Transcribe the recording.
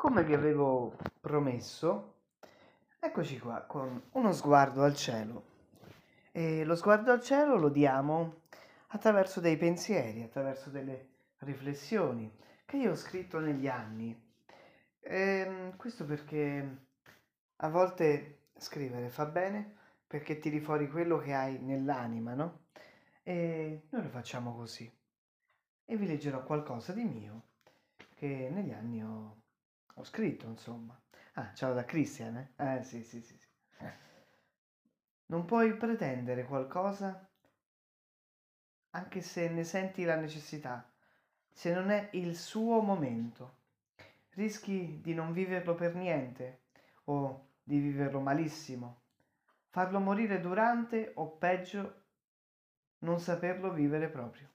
Come vi avevo promesso, eccoci qua con uno sguardo al cielo. E lo sguardo al cielo lo diamo attraverso dei pensieri, attraverso delle riflessioni che io ho scritto negli anni. Questo perché a volte scrivere fa bene perché tiri fuori quello che hai nell'anima, no? E noi lo facciamo così. E vi leggerò qualcosa di mio che negli anni ho scritto, insomma. Ah, ciao da Christian, eh? Sì, sì, sì, sì. Non puoi pretendere qualcosa anche se ne senti la necessità, se non è il suo momento. Rischi di non viverlo per niente o di viverlo malissimo, farlo morire durante o peggio non saperlo vivere proprio.